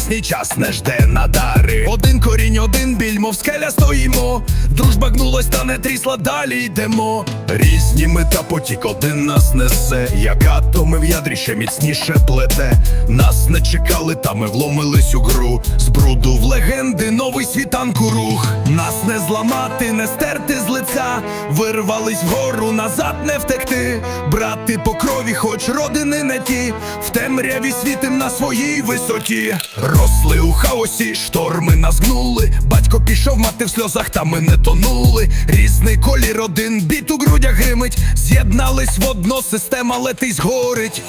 сучасний час не жде надари. Один корінь, один біль, мов скеля стоїмо. Дружба гнулась та не трісла, далі йдемо. Різні ми та потік один нас несе, як атоми в ядрі ще міцніше плете. Нас не чекали, та ми вломились у гру. З бруду в легенди новий світанку рух. Нас не зламати, не стерти з лиця. Вирвались вгору, назад не втекти. Брати по крові, хоч родини не ті. В темряві світим на своїй висоті. Росли у хаосі, шторми нас гнули. Батько пішов, мати в сльозах, та ми не тонули. Різний колір, один біт у грудях гримить. З'єднались в одно, система летить, згорить.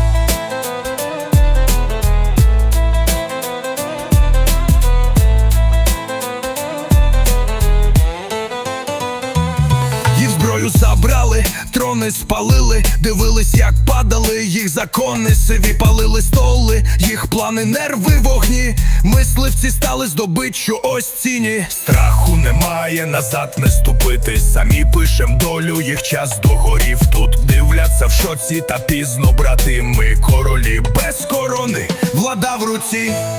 Зброю забрали, трони спалили, дивились, як падали їх закони, сиві палили столи, їх плани, нерви, вогні. Мисливці стали здобиччю, ось ціні. Страху немає, назад не ступити. Самі пишем долю, їх час догорів. Тут дивляться в шоці, та пізно, брати. Ми королі без корони, влада в руці.